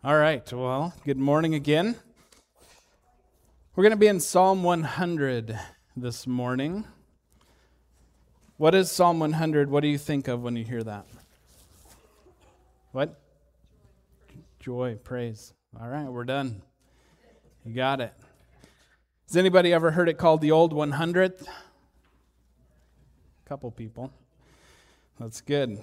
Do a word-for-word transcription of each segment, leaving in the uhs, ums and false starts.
All right, well, good morning again. We're going to be in Psalm one hundred this morning. What is Psalm one hundred? What do you think of when you hear that? What? Joy, praise. All right, we're done. You got it. Has anybody ever heard it called the Old one hundredth? A couple people. That's good.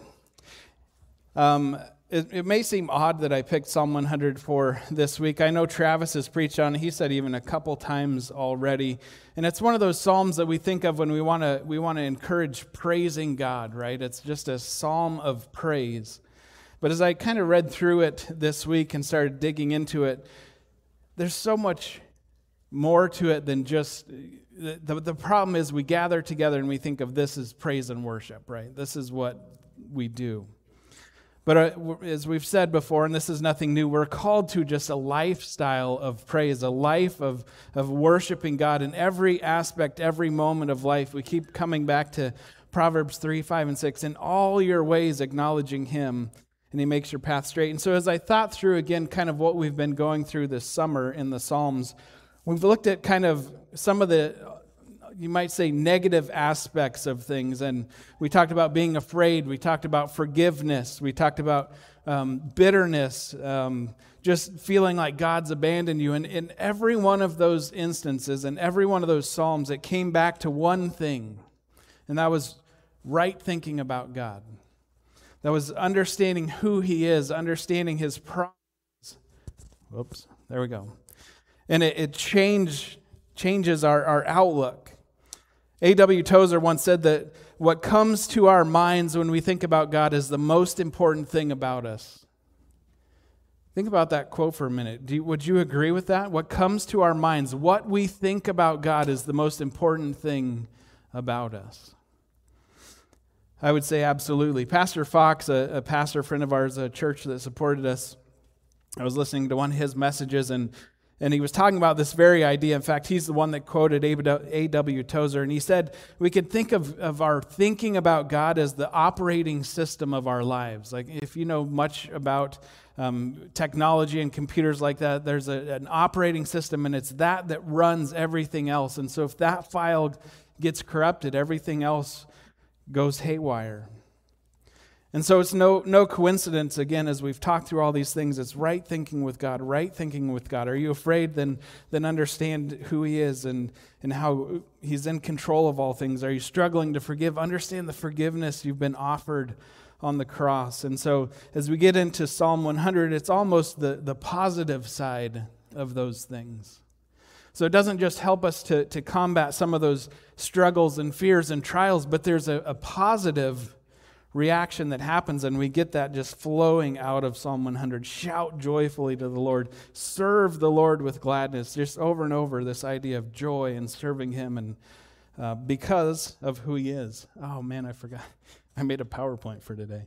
Um, it, it may seem odd that I picked Psalm one hundred for this week. I know Travis has preached on it. He said even a couple times already. And it's one of those psalms that we think of when we want to we want to encourage praising God, right? It's just a psalm of praise. But as I kind of read through it this week and started digging into it, there's so much more to it than just... The, the, the problem is we gather together and we think of this as praise and worship, right? This is what we do. But uh, as we've said before, and this is nothing new, we're called to just a lifestyle of praise, a life of, of worshiping God in every aspect, every moment of life. We keep coming back to Proverbs three, five, and six. In all your ways acknowledging Him, and He makes your path straight. And so as I thought through again kind of what we've been going through this summer in the Psalms, we've looked at kind of some of the, you might say, negative aspects of things. And we talked about being afraid. We talked about forgiveness. We talked about um, bitterness, um, just feeling like God's abandoned you. And in every one of those instances, and every one of those Psalms, it came back to one thing, and that was right thinking about God. That was understanding who He is, understanding His promise. Whoops, there we go. And it, it change, changes our, our outlook. A W Tozer once said that what comes to our minds when we think about God is the most important thing about us. Think about that quote for a minute. Do you, would you agree with that? What comes to our minds, what we think about God is the most important thing about us. I would say absolutely. Pastor Fox, a, a pastor friend of ours, a church that supported us, I was listening to one of his messages, and And he was talking about this very idea. In fact, he's the one that quoted A W Tozer. And he said, we could think of, of our thinking about God as the operating system of our lives. Like if you know much about um, technology and computers like that, there's a, an operating system, and it's that that runs everything else. And so if that file gets corrupted, everything else goes haywire. And so it's no no coincidence, again, as we've talked through all these things, it's right thinking with God, right thinking with God. Are you afraid? Then then understand who He is and, and how He's in control of all things. Are you struggling to forgive? Understand the forgiveness you've been offered on the cross. And so as we get into Psalm one hundred, it's almost the, the positive side of those things. So it doesn't just help us to, to combat some of those struggles and fears and trials, but there's a, a positive reaction that happens, and we get that just flowing out of Psalm one hundred. Shout joyfully to the Lord. Serve the Lord with gladness. Just over and over, this idea of joy and serving Him, and uh, because of who He is. Oh man, I forgot. I made a PowerPoint for today.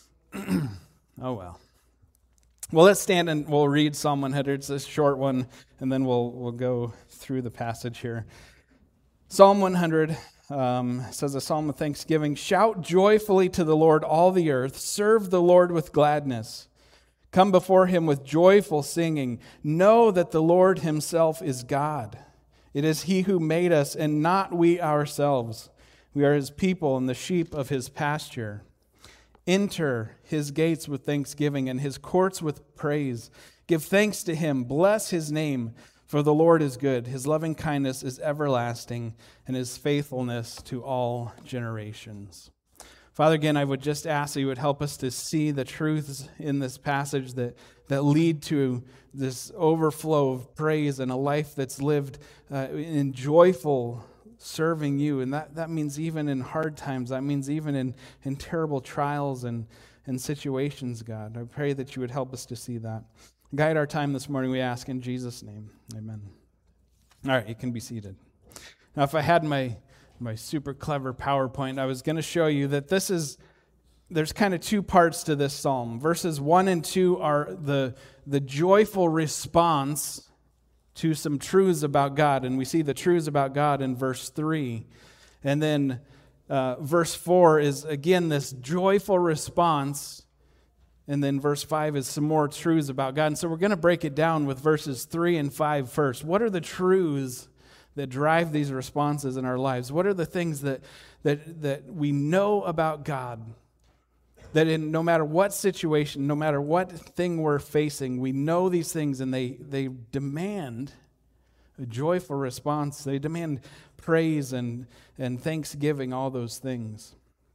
Oh well. Well, let's stand and we'll read Psalm one hundred. It's a short one, and then we'll we'll go through the passage here. Psalm one hundred. Um, says a psalm of thanksgiving. Shout joyfully to the Lord, all the earth. Serve the Lord with gladness. Come before Him with joyful singing. Know that the Lord Himself is God. It is He who made us, and not we ourselves. We are His people and the sheep of His pasture. Enter His gates with thanksgiving and His courts with praise. Give thanks to Him. Bless His name. For the Lord is good, His loving kindness is everlasting, and His faithfulness to all generations. Father, again, I would just ask that You would help us to see the truths in this passage that, that lead to this overflow of praise and a life that's lived uh, in joyful serving You. And that, that means even in hard times. That means even in, in terrible trials and, and situations, God. I pray that You would help us to see that. Guide our time this morning, we ask in Jesus' name. Amen. All right, you can be seated. Now, if I had my, my super clever PowerPoint, I was going to show you that this is, there's kind of two parts to this psalm. Verses one and two are the, the joyful response to some truths about God, and we see the truths about God in verse three. And then uh, verse four is, again, this joyful response And then verse five is some more truths about God. And so we're going to break it down with verses three and five first. What are the truths that drive these responses in our lives? What are the things that that that we know about God? That in no matter what situation, no matter what thing we're facing, we know these things, and they they demand a joyful response. They demand praise and, and thanksgiving, all those things.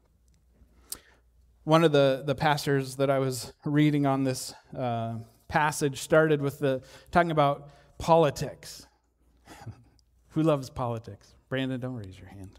One of the, the pastors that I was reading on this uh, passage started with the talking about politics. Who loves politics? Brandon, don't raise your hand.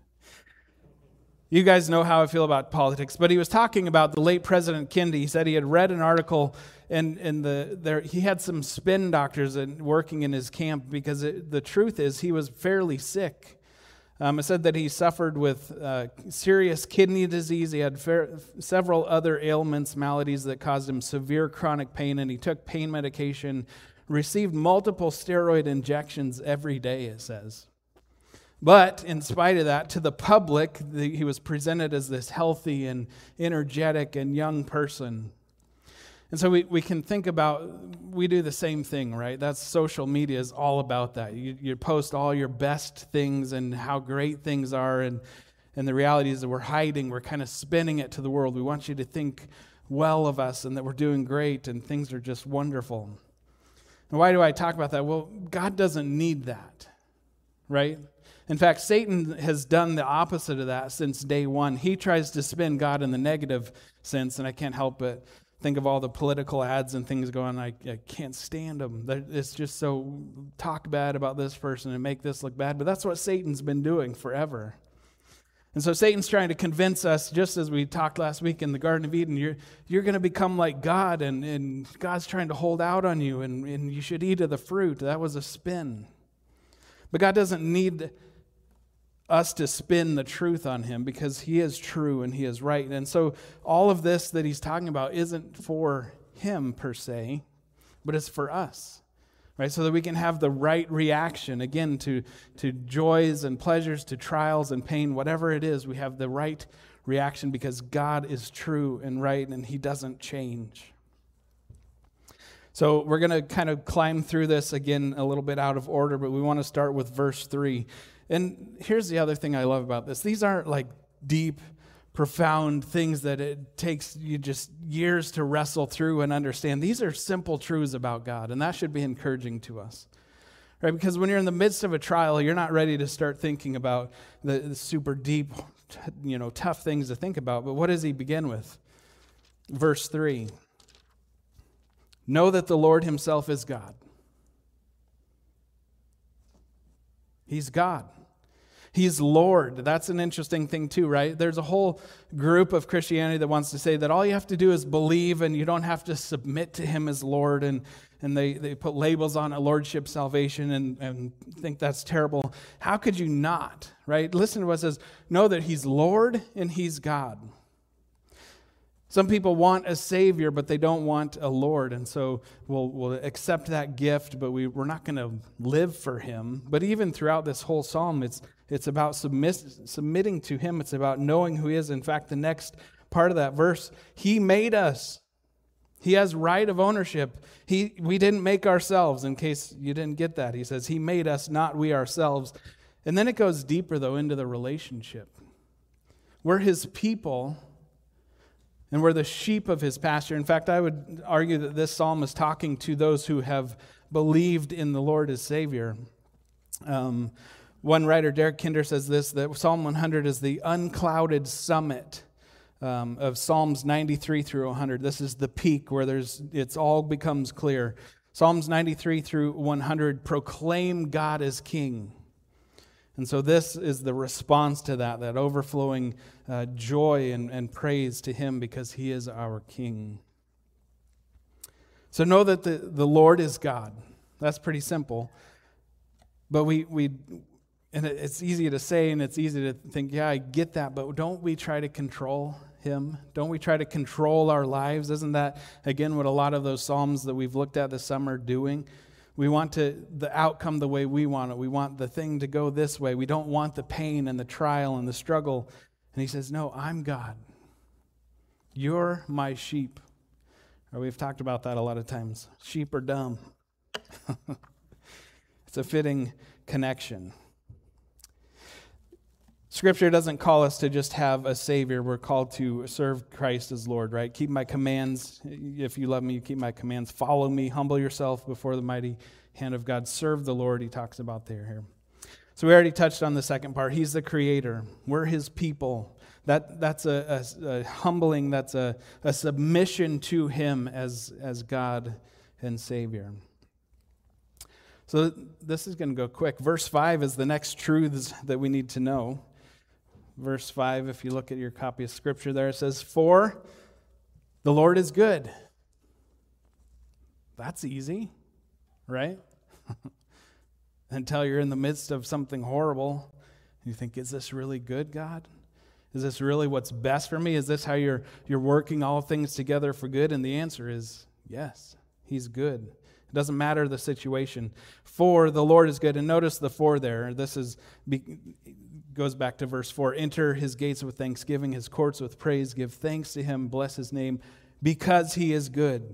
You guys know how I feel about politics, but he was talking about the late President Kennedy. He said he had read an article, and, and the there he had some spin doctors in, working in his camp because it, the truth is he was fairly sick. Um, it said that he suffered with uh, serious kidney disease. He had fair, several other ailments, maladies that caused him severe chronic pain, and he took pain medication, received multiple steroid injections every day, it says. But in spite of that, to the public, the, he was presented as this healthy and energetic and young person. And so we, we can think about, we do the same thing, right? That's social media is all about that. You, you post all your best things and how great things are, and, and the reality is that we're hiding, we're kind of spinning it to the world. We want you to think well of us and that we're doing great and things are just wonderful. And why do I talk about that? Well, God doesn't need that, right? In fact, Satan has done the opposite of that since day one. He tries to spin God in the negative sense, and I can't help but think of all the political ads and things going, I, I can't stand them. It's just so, talk bad about this person and make this look bad. But that's what Satan's been doing forever. And so Satan's trying to convince us, just as we talked last week in the Garden of Eden, you're, you're going to become like God, and, and God's trying to hold out on you, and, and you should eat of the fruit. That was a spin. But God doesn't need us to spin the truth on him, because he is true and he is right. And so all of this that he's talking about isn't for him per se, but it's for us, right? So that we can have the right reaction, again, to, to joys and pleasures, to trials and pain, whatever it is, we have the right reaction because God is true and right and he doesn't change. So we're going to kind of climb through this again a little bit out of order, but we want to start with verse three. And here's the other thing I love about this. These aren't like deep, profound things that it takes you just years to wrestle through and understand. These are simple truths about God, and that should be encouraging to us, right? Because when you're in the midst of a trial, you're not ready to start thinking about the, the super deep, you know, tough things to think about. But what does he begin with? Verse three. Know that the Lord himself is God. He's God. He's Lord. That's an interesting thing too, right? There's a whole group of Christianity that wants to say that all you have to do is believe and you don't have to submit to him as Lord, and, and they, they put labels on a lordship salvation and, and think that's terrible. How could you not, right? Listen to what it says. Know that he's Lord and he's God. Some people want a Savior, but they don't want a Lord, and so we'll, we'll accept that gift, but we, we're not going to live for him. But even throughout this whole psalm, it's it's about submiss, submitting to him. It's about knowing who he is. In fact, the next part of that verse, he made us. He has right of ownership. He we didn't make ourselves, in case you didn't get that. He says he made us, not we ourselves. And then it goes deeper, though, into the relationship. We're his people, and we're the sheep of his pasture. In fact, I would argue that this psalm is talking to those who have believed in the Lord as Savior. Um, one writer, Derek Kinder, says this, that Psalm one hundred is the unclouded summit um, of Psalms ninety-three through one hundred. This is the peak where there's it's all becomes clear. Psalms ninety-three through one hundred proclaim God as King. And so this is the response to that, that overflowing uh, joy and, and praise to him because he is our King. So know that the, the Lord is God. That's pretty simple. But we, we, and it's easy to say and it's easy to think, yeah, I get that, but don't we try to control him? Don't we try to control our lives? Isn't that, again, what a lot of those Psalms that we've looked at this summer are doing? We want to the outcome the way we want it. We want the thing to go this way. We don't want the pain and the trial and the struggle. And he says, no, I'm God. You're my sheep. We've talked about that a lot of times. Sheep are dumb. It's a fitting connection. Scripture doesn't call us to just have a Savior. We're called to serve Christ as Lord, right? Keep my commands. If you love me, you keep my commands. Follow me. Humble yourself before the mighty hand of God. Serve the Lord, he talks about there here. So we already touched on the second part. He's the creator. We're his people. That That's a, a, a humbling, that's a, a submission to him as, as God and Savior. So this is going to go quick. Verse five is the next truths that we need to know. Verse five, if you look at your copy of Scripture there, it says, "For the Lord is good." That's easy, right? Until you're in the midst of something horrible, you think, is this really good, God? Is this really what's best for me? Is this how you're you're working all things together for good? And the answer is yes, he's good. It doesn't matter the situation. For the Lord is good. And notice the "for" there. This is goes back to verse four. "Enter his gates with thanksgiving, his courts with praise. Give thanks to him, bless his name, because he is good.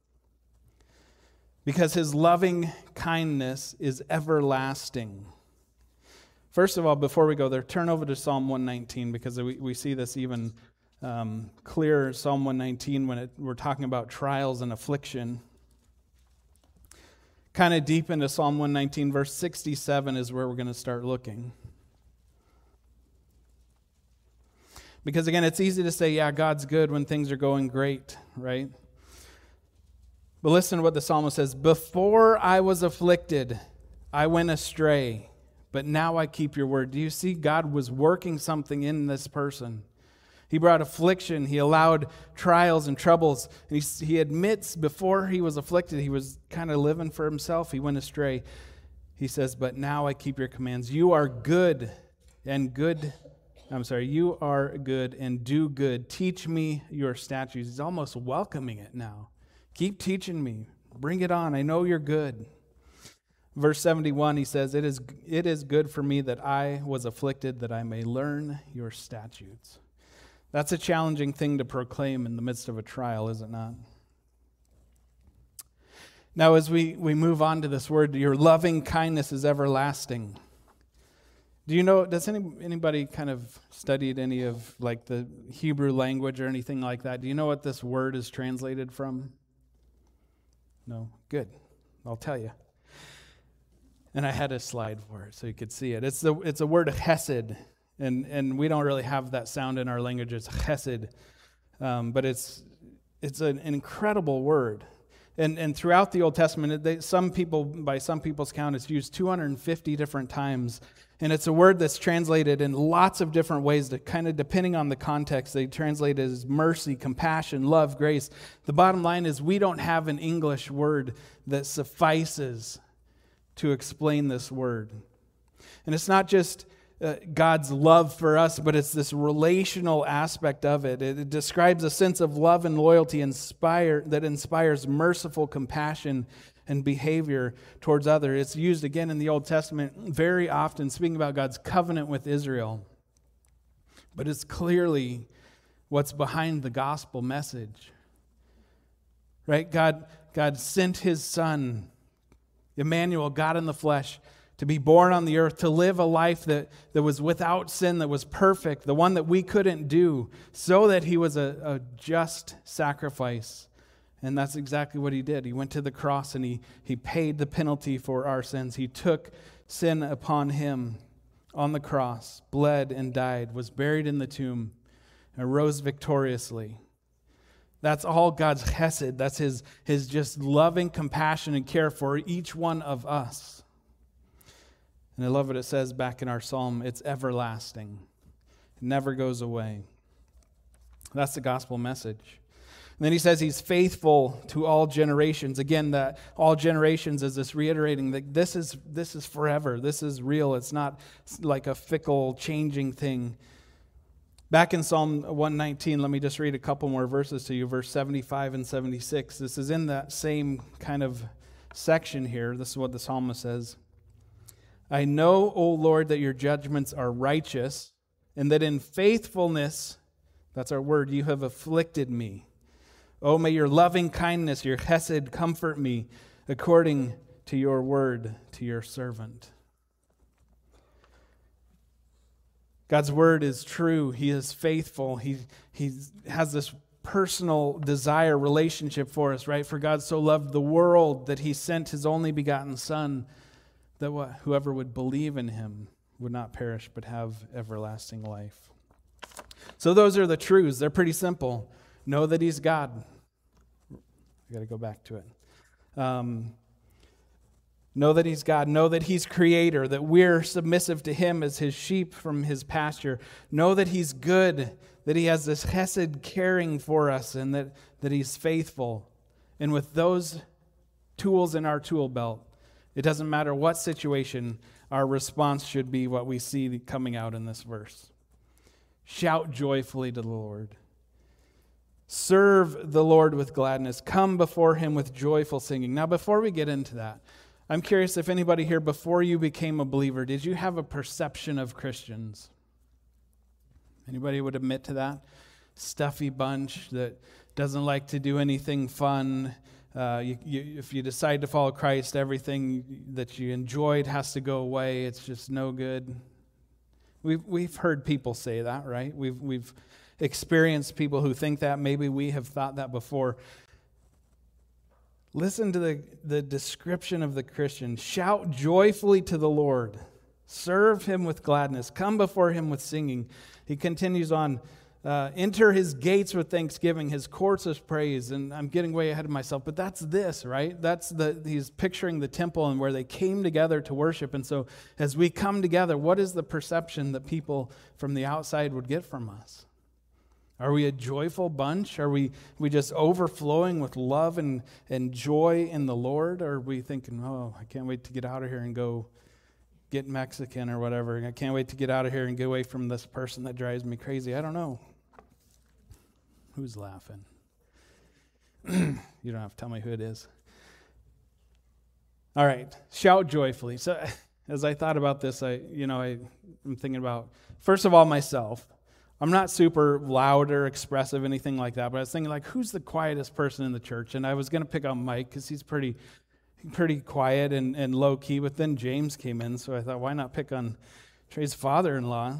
Because his loving kindness is everlasting." First of all, before we go there, turn over to Psalm one nineteen, because we, we see this even um, clearer. Psalm one nineteen, when it, we're talking about trials and affliction. Kind of deep into Psalm one nineteen, verse sixty-seven is where we're going to start looking. Because again, it's easy to say, yeah, God's good when things are going great, right? But listen to what the psalmist says. "Before I was afflicted, I went astray, but now I keep your word." Do you see God was working something in this person? He brought affliction. He allowed trials and troubles. And he, he admits before he was afflicted, he was kind of living for himself. He went astray. He says, "But now I keep your commands. You are good and good. I'm sorry, you are good and do good. Teach me your statutes." He's almost welcoming it now. Keep teaching me. Bring it on. I know you're good. Verse seventy-one, he says, it is, it is good for me that I was afflicted, that I may learn your statutes." That's a challenging thing to proclaim in the midst of a trial, is it not? Now, as we, we move on to this word, your loving kindness is everlasting. Do you know, does any, anybody kind of studied any of like the Hebrew language or anything like that? Do you know what this word is translated from? No? Good. I'll tell you. And I had a slide for it so you could see it. It's the it's a word chesed, and and we don't really have that sound in our language. It's chesed, um, but it's it's an incredible word. And and throughout the Old Testament, they, some people by some people's count, it's used two hundred fifty different times, and it's a word that's translated in lots of different ways. That kind of depending on the context, they translate it as mercy, compassion, love, grace. The bottom line is we don't have an English word that suffices to explain this word. And it's not just uh, God's love for us, but it's this relational aspect of it. It, it describes a sense of love and loyalty inspire, that inspires merciful compassion and behavior towards others. It's used again in the Old Testament very often, speaking about God's covenant with Israel. But it's clearly what's behind the gospel message. Right? God, God sent his Son, Emmanuel, God in the flesh, to be born on the earth, to live a life that, that was without sin, that was perfect, the one that we couldn't do, so that he was a, a just sacrifice. And that's exactly what he did. He went to the cross and he, he paid the penalty for our sins. He took sin upon him on the cross, bled and died, was buried in the tomb, and rose victoriously. That's all God's chesed. That's his, his just loving compassion and care for each one of us. And I love what it says back in our psalm. It's everlasting. It never goes away. That's the gospel message. And then he says he's faithful to all generations. Again, that all generations is this reiterating that this is, this is forever. This is real. It's not like a fickle, changing thing. Back in Psalm one nineteen, let me just read a couple more verses to you, verse seventy-five and seventy-six. This is in that same kind of section here. This is what the psalmist says. "I know, O Lord, that your judgments are righteous, and that in faithfulness," that's our word, "you have afflicted me. Oh, may your loving kindness, your chesed, comfort me according to your word to your servant. God's word is true. He is faithful. He, he has this personal desire, relationship for us, right? For God so loved the world that he sent his only begotten Son, that what, whoever would believe in him would not perish but have everlasting life. So those are the truths. They're pretty simple. Know that he's God. I got to go back to it. Um, know that he's God. Know that he's creator, that we're submissive to him as his sheep from his pasture. Know that he's good, that he has this chesed caring for us, and that, that he's faithful. And with those tools in our tool belt, it doesn't matter what situation, our response should be what we see coming out in this verse. Shout joyfully to the Lord. Serve the Lord with gladness. Come before him with joyful singing. Now, before we get into that, I'm curious if anybody here, before you became a believer, did you have a perception of Christians? Anybody would admit to that? Stuffy bunch that doesn't like to do anything fun. Uh, you, you, if you decide to follow Christ, everything that you enjoyed has to go away. It's just no good. We've we've heard people say that, right? We've we've experienced people who think that. Maybe we have thought that before. Listen to the, the description of the Christian. Shout joyfully to the Lord. Serve him with gladness. Come before him with singing. He continues on. Uh, enter his gates with thanksgiving, his courts with praise. And I'm getting way ahead of myself, but that's this, right? That's the, he's picturing the temple and where they came together to worship. And so as we come together, what is the perception that people from the outside would get from us? Are we a joyful bunch? Are we, we just overflowing with love and, and joy in the Lord? Or are we thinking, oh, I can't wait to get out of here and go get Mexican or whatever. I can't wait to get out of here and get away from this person that drives me crazy. I don't know. Who's laughing? You don't have to tell me who it is. All right, shout joyfully. So as I thought about this, I, you know, I, I'm thinking about, first of all, myself. I'm not super loud or expressive, anything like that, but I was thinking, like, who's the quietest person in the church? And I was going to pick on Mike because he's pretty pretty quiet and, and low-key, but then James came in, so I thought, why not pick on Trey's father-in-law?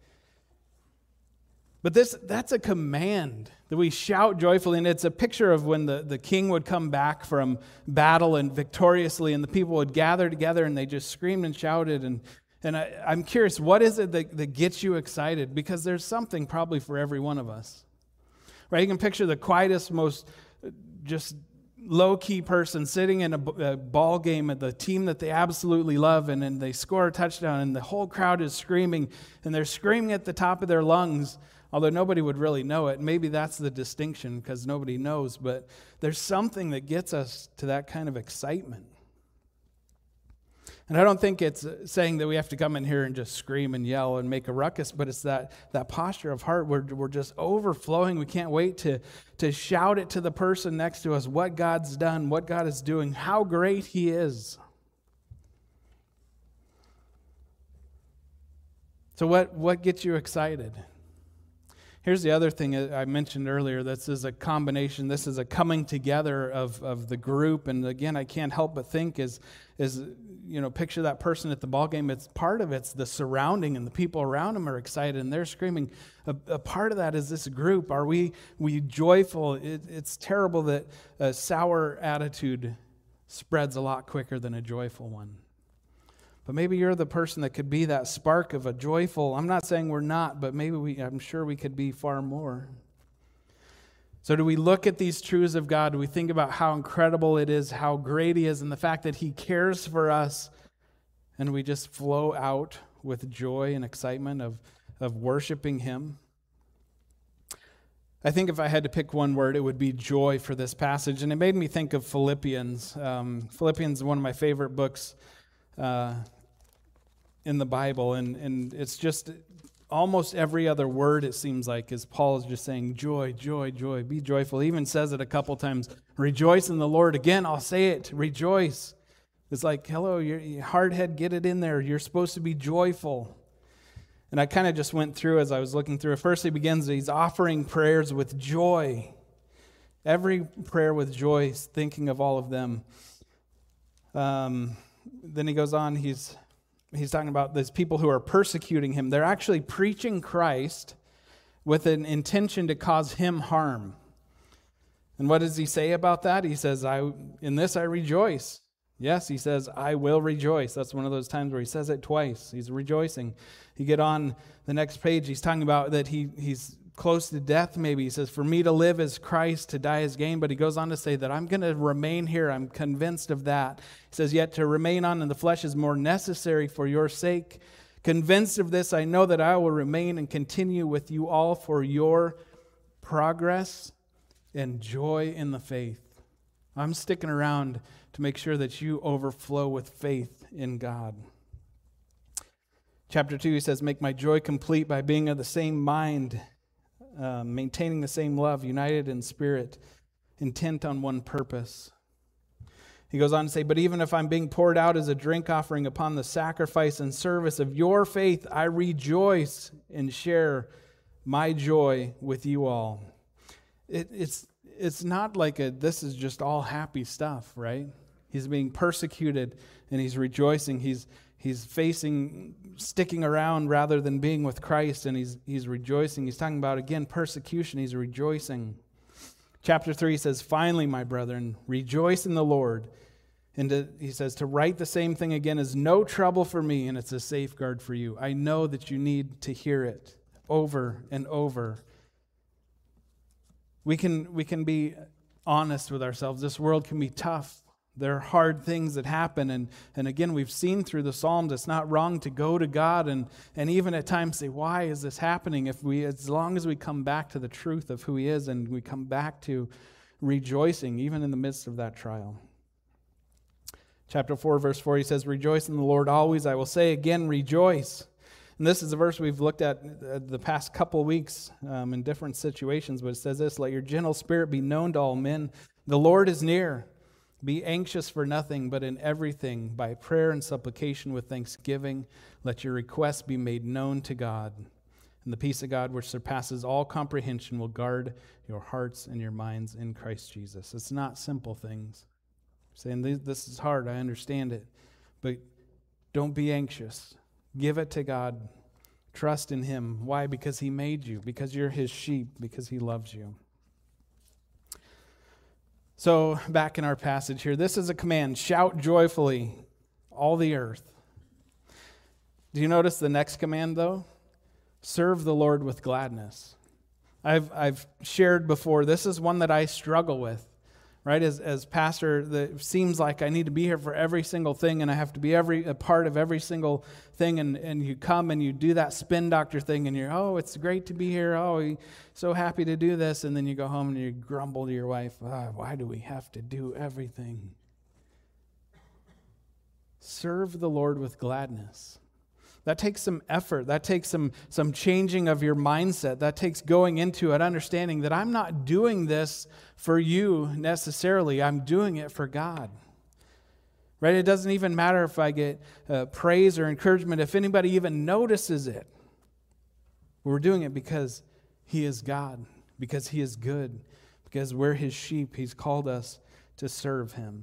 But this that's a command that we shout joyfully, and it's a picture of when the, the king would come back from battle and victoriously, and the people would gather together, and they just screamed and shouted. And, and I, I'm curious, what is it that, that gets you excited? Because there's something probably for every one of us. Right? You can picture the quietest, most just low-key person sitting in a, a ball game at the team that they absolutely love, and then they score a touchdown, and the whole crowd is screaming, and they're screaming at the top of their lungs, although nobody would really know it. Maybe that's the distinction, because nobody knows, but there's something that gets us to that kind of excitement. And I don't think it's saying that we have to come in here and just scream and yell and make a ruckus, but it's that, that posture of heart where we're just overflowing. We can't wait to, to shout it to the person next to us, what God's done, what God is doing, how great he is. So what, what gets you excited? Here's the other thing I mentioned earlier. This is a combination. This is a coming together of, of the group. And again, I can't help but think is, is, you know, picture that person at the ball game. It's part of it's the surrounding, and the people around them are excited and they're screaming. A, a part of that is this group. Are we we joyful? It, it's terrible that a sour attitude spreads a lot quicker than a joyful one. But maybe you're the person that could be that spark of a joyful. I'm not saying we're not, but maybe we, I'm sure we could be far more. So do we look at these truths of God? Do we think about how incredible it is, how great he is, and the fact that he cares for us, and we just flow out with joy and excitement of, of worshiping him? I think if I had to pick one word, it would be joy for this passage. And it made me think of Philippians. Um, Philippians is one of my favorite books uh, in the Bible, and, and it's just almost every other word, it seems like, is Paul is just saying joy, joy, joy, be joyful. He even says it a couple times, rejoice in the Lord. Again, I'll say it, rejoice. It's like, hello, your hardhead, get it in there. You're supposed to be joyful. And I kind of just went through as I was looking through. First, he begins, he's offering prayers with joy every prayer with joy, thinking of all of them. Um, then he goes on, he's he's talking about these people who are persecuting him. They're actually preaching Christ with an intention to cause him harm. And what does he say about that? He says, "I in this I rejoice." Yes, he says, "I will rejoice." That's one of those times where he says it twice. He's rejoicing. You get on the next page, he's talking about that he he's close to death maybe. He says, "For me to live is Christ, to die is gain." But he goes on to say that I'm going to remain here. I'm convinced of that. He says, "Yet to remain on in the flesh is more necessary for your sake. Convinced of this, I know that I will remain and continue with you all for your progress and joy in the faith." I'm sticking around to make sure that you overflow with faith in God. Chapter two, he says, "Make my joy complete by being of the same mind, uh, maintaining the same love, united in spirit, intent on one purpose." He goes on to say, "But even if I'm being poured out as a drink offering upon the sacrifice and service of your faith, I rejoice and share my joy with you all." It, it's It's not like a, this is just all happy stuff, right? He's being persecuted and he's rejoicing. He's he's facing sticking around rather than being with Christ, and he's he's rejoicing. He's talking about, again, persecution. He's rejoicing. Chapter three says, "Finally, my brethren, rejoice in the Lord." And to, he says, "To write the same thing again is no trouble for me, and it's a safeguard for you." I know that you need to hear it over and over. We can we can be honest with ourselves. This world can be tough. There are hard things that happen. And, and again, we've seen through the Psalms, it's not wrong to go to God and, and even at times say, why is this happening? If we, as long as we come back to the truth of who He is and we come back to rejoicing, even in the midst of that trial. Chapter four, verse four, he says, "Rejoice in the Lord always. I will say again, rejoice." And this is a verse we've looked at the past couple weeks um, in different situations, but it says this: "Let your gentle spirit be known to all men. The Lord is near. Be anxious for nothing, but in everything, by prayer and supplication with thanksgiving, let your requests be made known to God. And the peace of God, which surpasses all comprehension, will guard your hearts and your minds in Christ Jesus." It's not simple things. Saying this is hard, I understand it, but don't be anxious. Give it to God. Trust in Him. Why? Because He made you. Because you're His sheep. Because He loves you. So, back in our passage here, this is a command. "Shout joyfully, all the earth." Do you notice the next command, though? "Serve the Lord with gladness." I've I've shared before, this is one that I struggle with. Right, as as pastor, the, it seems like I need to be here for every single thing, and I have to be every a part of every single thing. And, and you come and you do that spin doctor thing, and you're, oh, it's great to be here. Oh, I'm so happy to do this. And then you go home and you grumble to your wife, oh, why do we have to do everything? Serve the Lord with gladness. That takes some effort. That takes some, some changing of your mindset. That takes going into it, understanding that I'm not doing this for you necessarily. I'm doing it for God. Right? It doesn't even matter if I get uh, praise or encouragement, if anybody even notices it. We're doing it because He is God, because He is good, because we're His sheep. He's called us to serve Him.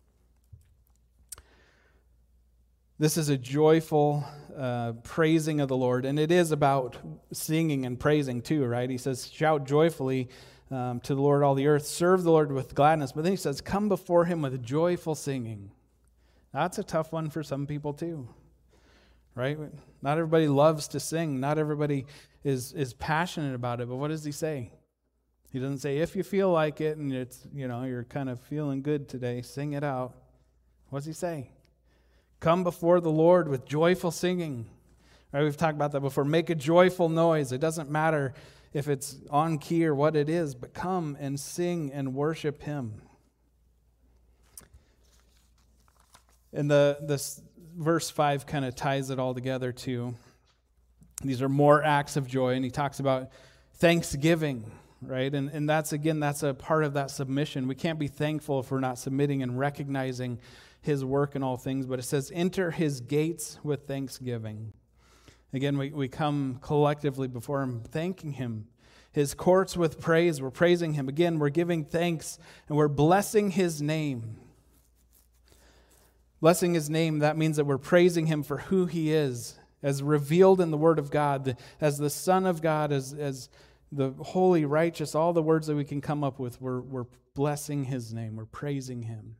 This is a joyful uh, praising of the Lord, and it is about singing and praising too, right? He says, "Shout joyfully um, to the Lord, all the earth. Serve the Lord with gladness." But then he says, "Come before Him with joyful singing." That's a tough one for some people too, right? Not everybody loves to sing. Not everybody is is passionate about it. But what does he say? He doesn't say, if you feel like it and it's, you know, you're kind of feeling good today, sing it out. What does he say? Come before the Lord with joyful singing. Right, we've talked about that before. Make a joyful noise. It doesn't matter if it's on key or what it is, but come and sing and worship Him. And the this verse five kind of ties it all together too. These are more acts of joy, and he talks about thanksgiving, right? And and that's, again, that's a part of that submission. We can't be thankful if we're not submitting and recognizing His work in all things, but it says, enter His gates with thanksgiving. Again, we, we come collectively before Him, thanking Him. his courts with praise. We're praising him. Again, we're giving thanks and we're blessing his name. Blessing his name, that means that we're praising him for who he is, as revealed in the Word of God, as the Son of God, as, as the holy, righteous, all the words that we can come up with. We're, we're blessing his name. We're praising him.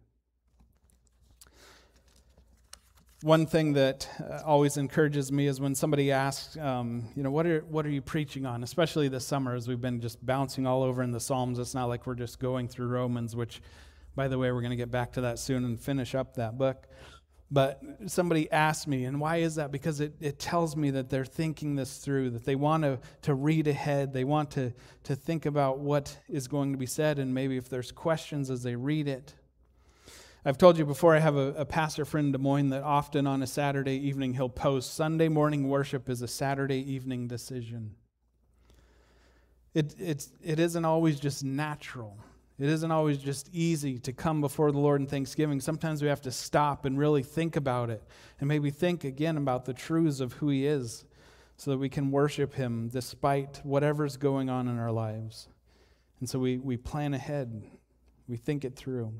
One thing that always encourages me is when somebody asks, um, you know, what are what are you preaching on? Especially this summer, as we've been just bouncing all over in the Psalms. It's not like we're just going through Romans, which, by the way, we're going to get back to that soon and finish up that book. But somebody asked me, and why is that? Because it, it tells me that they're thinking this through, that they want to, to read ahead. They want to, to think about what is going to be said, and maybe if there's questions as they read it. I've told you before, I have a, a pastor friend in Des Moines that often on a Saturday evening he'll post, Sunday morning worship is a Saturday evening decision. It, it's, it isn't always just natural. It isn't always just easy to come before the Lord in thanksgiving. Sometimes we have to stop and really think about it, and maybe think again about the truths of who he is, so that we can worship him despite whatever's going on in our lives. And so we, we plan ahead. We think it through.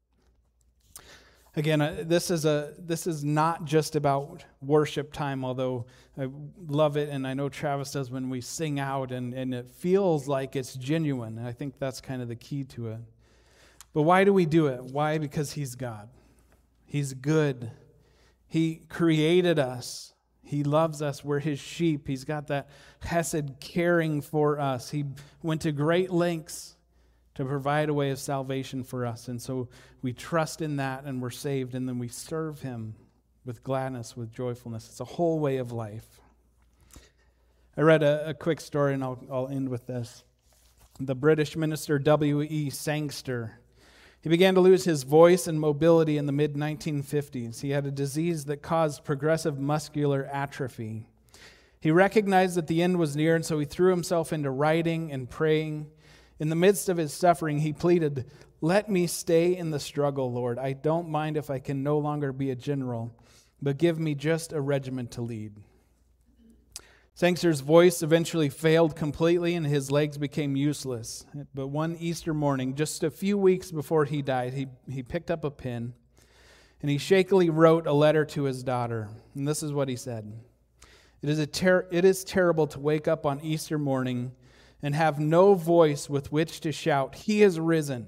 Again, uh, this is a this is not just about worship time, although I love it, and I know Travis does when we sing out, and, and it feels like it's genuine. And I think that's kind of the key to it. But why do we do it? Why? Because he's God. He's good. He created us. He loves us. We're his sheep. He's got that chesed caring for us. He went to great lengths to provide a way of salvation for us. And so we trust in that, and we're saved, and then we serve him with gladness, with joyfulness. It's a whole way of life. I read a, a quick story, and I'll, I'll end with this. The British minister W E Sangster, he began to lose his voice and mobility in the mid nineteen fifties. He had a disease that caused progressive muscular atrophy. He recognized that the end was near, and so he threw himself into writing and praying. In the midst of his suffering, he pleaded, "Let me stay in the struggle, Lord. I don't mind if I can no longer be a general, but give me just a regiment to lead." Sangster's voice eventually failed completely, and his legs became useless. But one Easter morning, just a few weeks before he died, he, he picked up a pen, and he shakily wrote a letter to his daughter. And this is what he said. It is, a ter- it is terrible to wake up on Easter morning and have no voice with which to shout, "He is risen."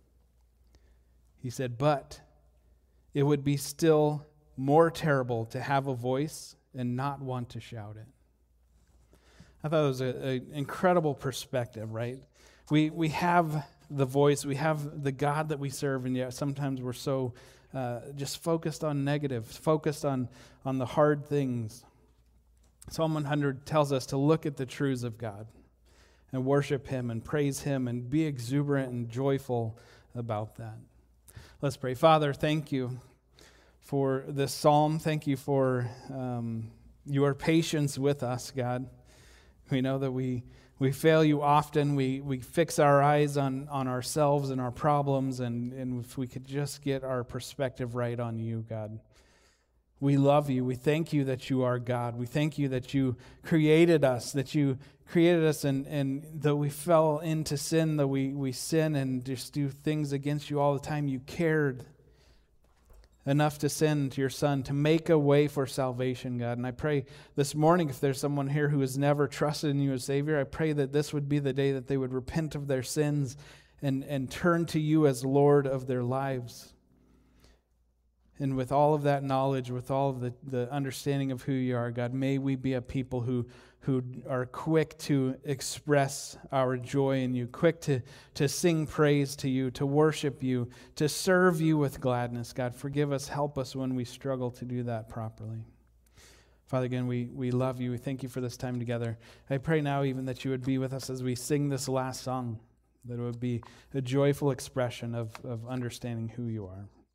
He said, but it would be still more terrible to have a voice and not want to shout it. I thought it was an incredible perspective, right? We we have the voice, we have the God that we serve, and yet sometimes we're so uh, just focused on negative, focused on, on the hard things. Psalm one hundred tells us to look at the truths of God and worship him and praise him and be exuberant and joyful about that. Let's pray. Father, thank you for this psalm. Thank you for um, your patience with us, God. We know that we we fail you often. We we fix our eyes on, on ourselves and our problems, and, and if we could just get our perspective right on you, God. We love you. We thank you that you are God. We thank you that you created us, that you created us, and, and though we fell into sin, though we, we sin and just do things against you all the time, you cared enough to send your Son to make a way for salvation, God. And I pray this morning, if there's someone here who has never trusted in you as Savior, I pray that this would be the day that they would repent of their sins and, and turn to you as Lord of their lives. And with all of that knowledge, with all of the, the understanding of who you are, God, may we be a people who, who are quick to express our joy in you, quick to, to sing praise to you, to worship you, to serve you with gladness. God, forgive us, help us when we struggle to do that properly. Father, again, we, we love you. We thank you for this time together. I pray now even that you would be with us as we sing this last song, that it would be a joyful expression of, of understanding who you are.